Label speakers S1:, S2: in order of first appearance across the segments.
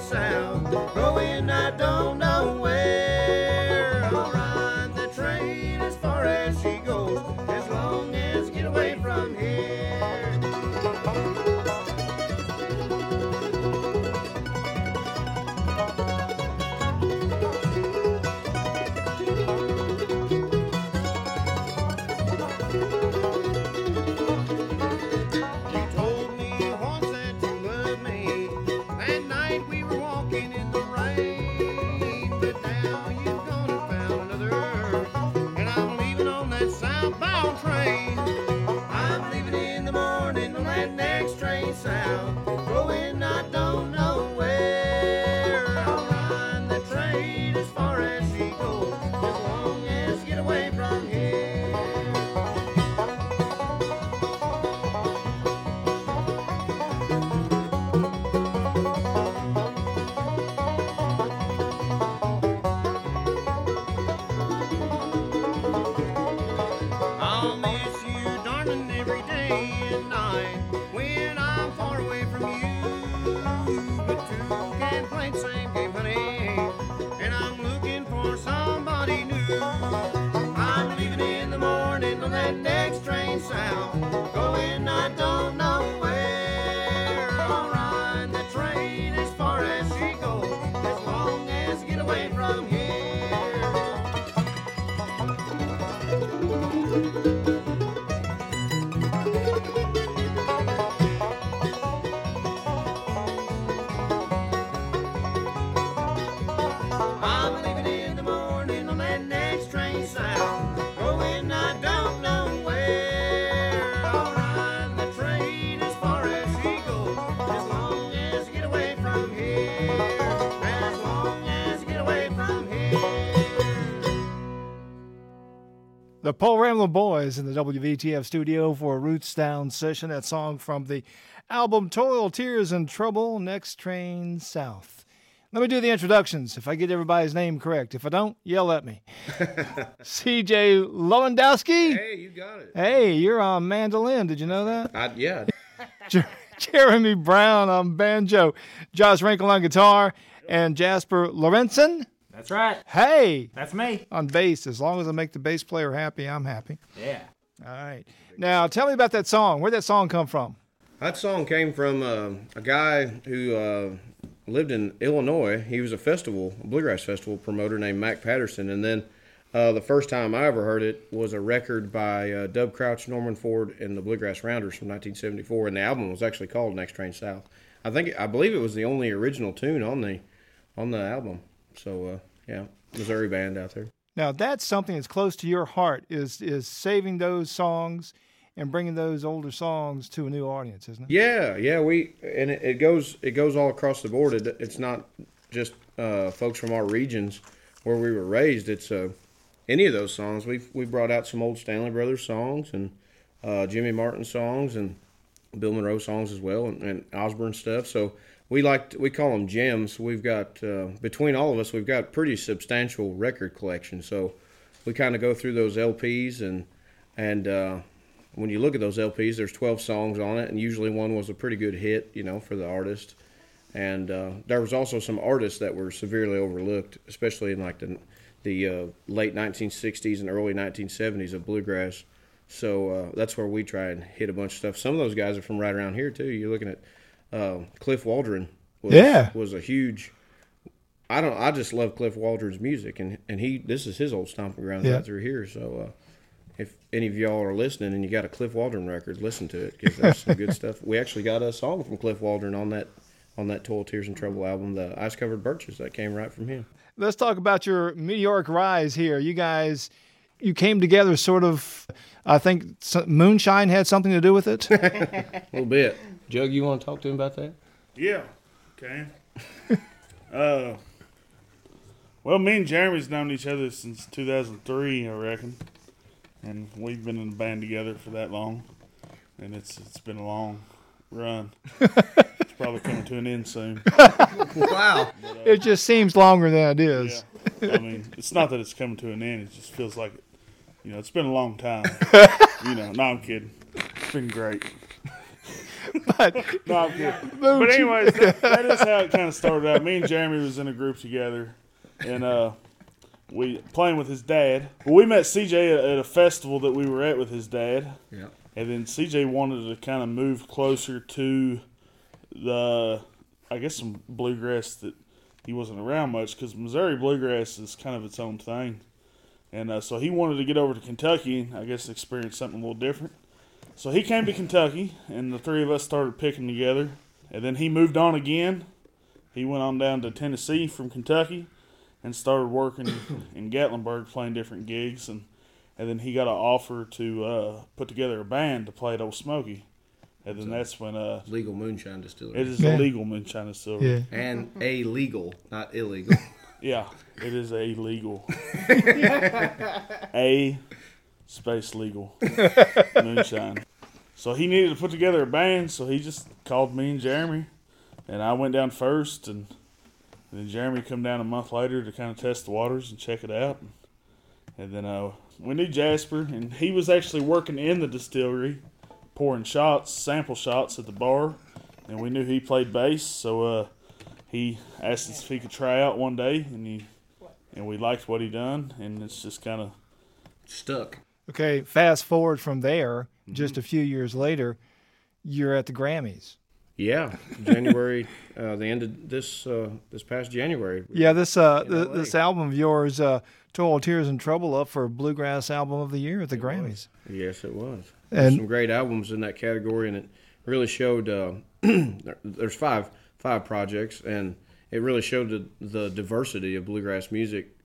S1: south, going I don't know where. I'll ride the train as far as she goes, as long as get away from here.
S2: The Paul Ramblin' Boys in the WVTF studio for a Roots Down session. That song from the album Toil, Tears, and Trouble, Next Train South. Let me do the introductions, if I get everybody's name correct. If I don't, yell at me. C.J. Lewandowski.
S3: Hey, you got it.
S2: Hey, you're on mandolin. Did you know that?
S3: Yeah.
S2: Jeremy Brown on banjo. Josh Wrinkle on guitar. And Jasper Lorenzen.
S4: That's right.
S2: Hey.
S4: That's me.
S2: On bass. As long as I make the bass player happy, I'm happy.
S4: Yeah.
S2: All right. Now, tell me about that song. Where'd that song come from?
S3: That song came from a guy who lived in Illinois. He was a bluegrass festival promoter named Mac Patterson. And then the first time I ever heard it was a record by Dub Crouch, Norman Ford, and the Bluegrass Rounders from 1974. And the album was actually called Next Train South. I believe it was the only original tune on the album. So, yeah, Missouri band out there.
S2: Now, that's something that's close to your heart, is saving those songs and bringing those older songs to a new audience, isn't it?
S3: Yeah. It goes all across the board. It's not just folks from our regions where we were raised. It's any of those songs. We brought out some old Stanley Brothers songs and Jimmy Martin songs and Bill Monroe songs as well, and Osborne stuff. So we call them gems. We've got between all of us, we've got pretty substantial record collection. So we kind of go through those LPs, and when you look at those LPs, there's 12 songs on it, and usually one was a pretty good hit, for the artist. And there was also some artists that were severely overlooked, especially in like the late 1960s and early 1970s of bluegrass. So that's where we try and hit a bunch of stuff. Some of those guys are from right around here too. You're looking at Cliff Waldron was a huge. I just love Cliff Waldron's music, and this is his old stomping grounds right through here. So if any of y'all are listening and you got a Cliff Waldron record, listen to it because there's some good stuff. We actually got a song from Cliff Waldron on that Toil, Tears, and Trouble album, the Ice Covered Birches, that came right from him.
S2: Let's talk about your meteoric rise here. You guys, you came together sort of, I think moonshine had something to do with it?
S3: A little bit. Jug, you want to talk to him about that?
S5: Yeah, okay. Well, me and Jeremy's known each other since 2003, I reckon. And we've been in the band together for that long. And it's been a long run. It's probably coming to an end soon.
S3: Wow.
S5: But,
S2: it just seems longer than it is.
S5: Yeah. I mean, it's not that it's coming to an end. It just feels like, it's been a long time. No, I'm kidding. It's been great. No, I'm kidding. But anyways, that is how it kind of started out. Me and Jeremy was in a group together, and we playing with his dad. Well, we met CJ at a festival that we were at with his dad.
S3: Yeah.
S5: And then CJ wanted to kind of move closer to I guess some bluegrass that he wasn't around much, because Missouri bluegrass is kind of its own thing. And so he wanted to get over to Kentucky and I guess experience something a little different. So he came to Kentucky, and the three of us started picking together. And then he moved on again. He went on down to Tennessee from Kentucky and started working in Gatlinburg, playing different gigs. And then he got an offer to put together a band to play at Old Smoky. And then that's when
S3: Legal moonshine distillery.
S5: it is a legal moonshine distillery.
S2: Yeah.
S3: And a legal, not illegal.
S5: Yeah, it is a legal. A space legal moonshine. So he needed to put together a band, so he just called me and Jeremy, and I went down first, and then Jeremy come down a month later to kind of test the waters and check it out. And then we knew Jasper, and he was actually working in the distillery, pouring shots, sample shots at the bar, and we knew he played bass, so he asked us if he could try out one day, and we liked what he done, and it's just kind of
S3: Stuck.
S2: Okay, fast forward from there, just a few years later, you're at the Grammys.
S3: Yeah, January, the end of this past January.
S2: Yeah, this
S3: LA.
S2: this album of yours, Toil, Tears, and Trouble, up for Bluegrass Album of the Year at the Grammys.
S3: Yes, it was.
S2: And-
S3: There's some great albums in that category, and it really showed. There's five projects, and it really showed the diversity of bluegrass music.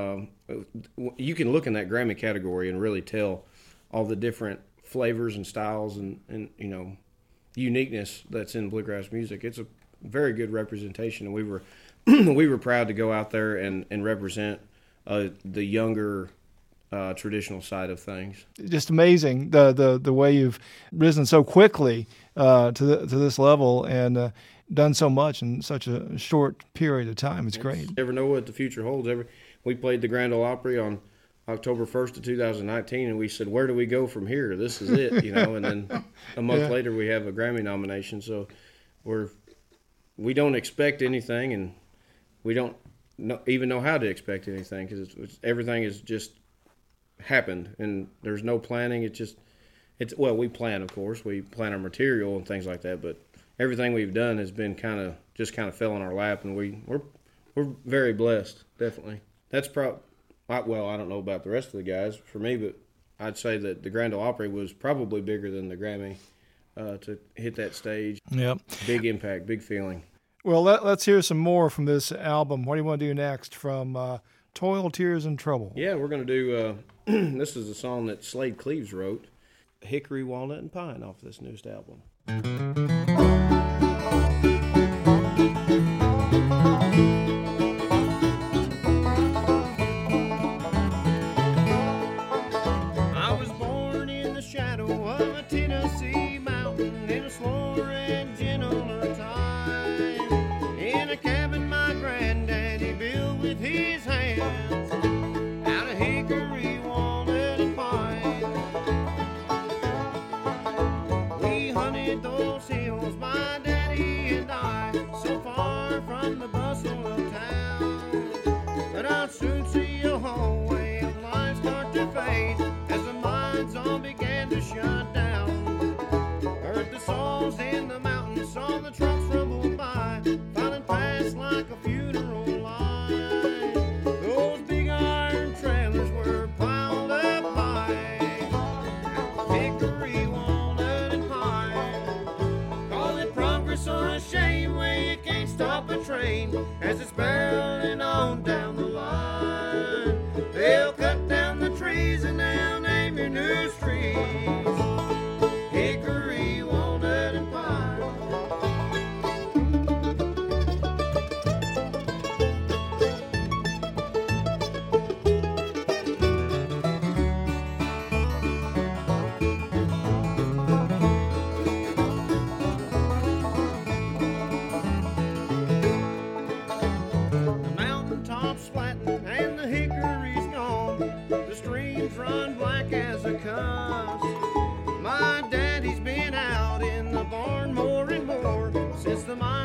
S3: You can look in that Grammy category and really tell all the different flavors and styles and uniqueness that's in bluegrass music. It's a very good representation, and we were we were proud to go out there and represent the younger traditional side of things.
S2: Just amazing the way you've risen so quickly to this level and done so much in such a short period of time. It's great.
S3: You never know what the future holds. We played the Grand Ole Opry on October 1st of 2019, and we said, where do we go from here? This is it, and then a month later we have a Grammy nomination. So we don't expect anything, and we don't even know how to expect anything, because everything has just happened, and there's no planning. We plan, of course. We plan our material and things like that, but everything we've done has been kind of fell in our lap, and we're very blessed, definitely. That's I don't know about the rest of the guys. For me, but I'd say that the Grand Ole Opry was probably bigger than the Grammy to hit that stage.
S2: Yep.
S3: Big impact, big feeling.
S2: Well, let's hear some more from this album. What do you want to do next from Toil, Tears, and Trouble?
S3: Yeah, we're going to do, this is a song that Slade Cleaves wrote, Hickory, Walnut, and Pine, off this newest album.
S1: I was born in the shadow of a Tennessee mountain in a slower and gentler time, in a cabin my granddaddy built with his hands out of hickory, walnut, and pine. We hunted those hills, my daddy and I, so far from the bustle of town, but I'll soon see a whole way of life start to fade as the mines all began to shut down. Heard the saws in the mountains, saw the trucks rumble by, filing past like a funeral line. Those big iron trailers were piled up high, hickory, walnut, and pine. Call it progress or a shame, where you can't stop a train as it's barreling on down the line. They'll cut down the trees and they'll name your new streets, hickory, walnut, and pine. The mountaintops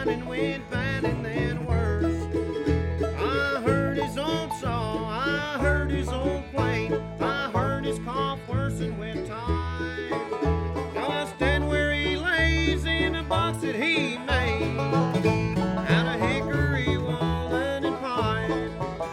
S1: morning went bad and then worse. I heard his old saw, I heard his old plane, I heard his cough worsen with time. Just and where he lays in a box that he made out of hickory, walnut, and pine.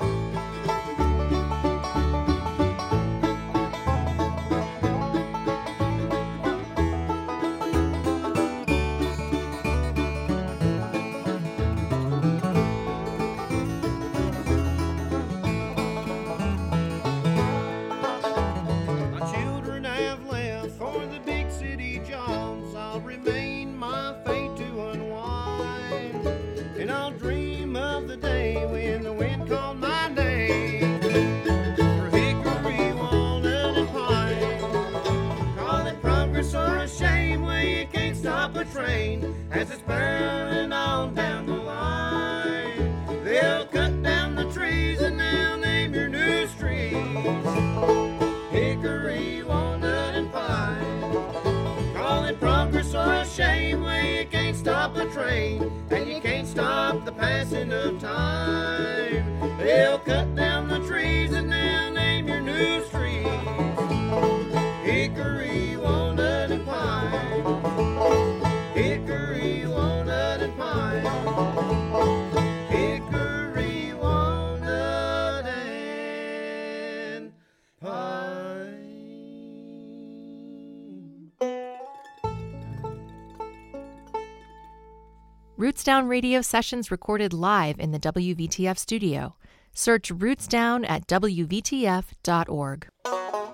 S1: My children have left for the big city jobs. I'll remain my fate to unwind, and I'll dream of the day when the wind called my name for hickory, walnut, and pine. Call it progress or a shame, well, you can't stop a train as it's barreling on down the line. They'll cut down the trees and they'll name your new streets hickory, walnut, and pine. Call it progress or a shame, well, you can't stop a train, and you can't stop the passing of time. They'll cut down the trees and they'll name your new streets hickory, walnut, and pine. Hickory, walnut, and pine. Hickory, walnut, and pine.
S4: Rootsdown radio sessions recorded live in the WVTF studio. Search Rootsdown at WVTF.org.